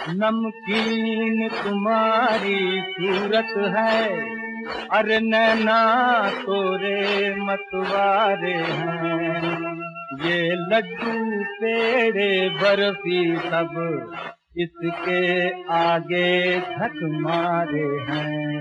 नमकीन तुम्हारी सूरत है, अरे नैना तोरे मतवारे हैं। ये लड्डू पेड़े बर्फी सब इसके आगे झक मारे हैं।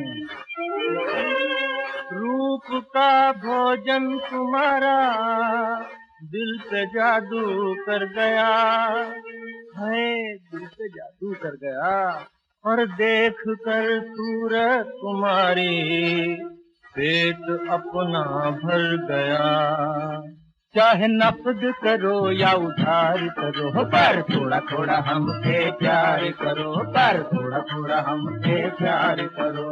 रूप का भोजन तुम्हारा दिल पे जादू कर गया है, दिल पे जादू कर गया। और देख कर सूरत तुम्हारी पेट अपना भर गया। चाहे नकद करो या उधार करो, पर थोड़ा थोड़ा हमसे प्यार करो, पर थोड़ा थोड़ा हमसे प्यार करो।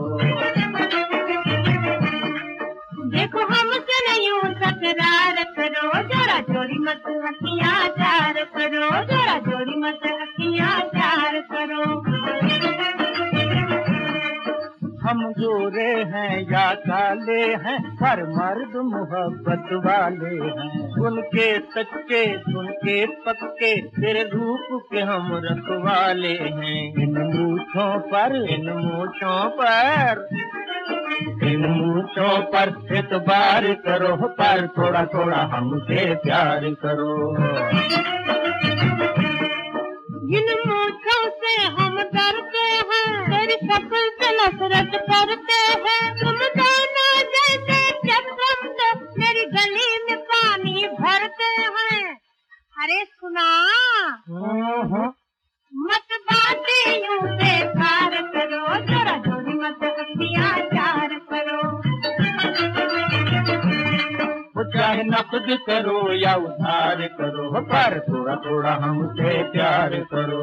देखो हमसे नहीं तकरार करो, जरा जोरी मत अखियाँ चार करो, जरा जोरी मत अखियाँ चार करो। हम गोरे हैं या काले हैं, पर मर्द मोहब्बत वाले हैं। उनके सच्चे उनके पक्के, तेरे रूप के हम रखवाले हैं। इन मूछों पर इन मूछों पर इन मूछों पर एतबार करो, पर थोड़ा थोड़ा हमसे प्यार करो। इन मूछों से हम डरते हैं, तेरी शक्ल से नफरत करते हैं। तुम दोनों जैसे जब हम तो मेरी गली में पानी भरते हैं। अरे सुना मत बातें यूं बेकार करो, जरा जोरी मत अखियाँ चार करो। चाहे नकद करो या उधार करो, पर थोड़ा थोड़ा हमसे प्यार करो।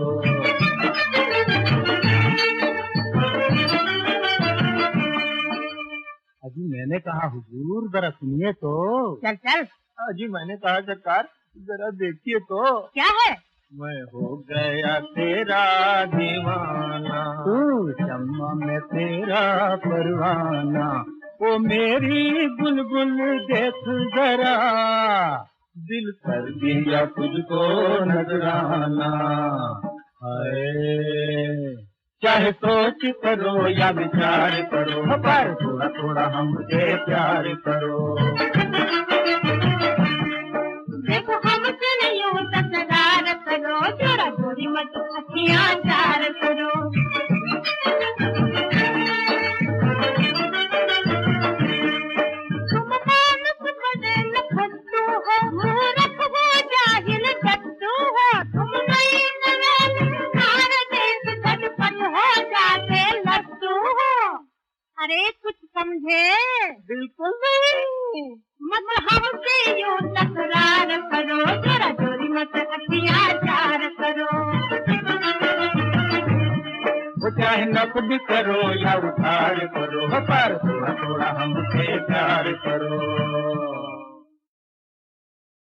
अजी मैंने कहा हुजूर जरा सुनिए तो। चल चल। अजी मैंने कहा सरकार जरा देखिए तो। क्या है? मैं हो गया तेरा दीवाना, शम्मा में तेरा परवाना। ओ मेरी बुलबुल देख जरा, दिल कर दिया तुझको नजराना। हाय चाहे सोच करो या विचार करो, पर थोड़ा थोड़ा हमसे प्यार करो। देखो हमसे नहीं तकरार करो, जरा जोरी मत अखियाँ चार करो। अरे कुछ समझे? बिल्कुल नहीं। मत हमसे यूं तकरार करो, जरा जोरी मत अखियाँ चार करो। वो चाहे नकद करो या उधार करो, पर थोड़ा थोड़ा हमसे प्यार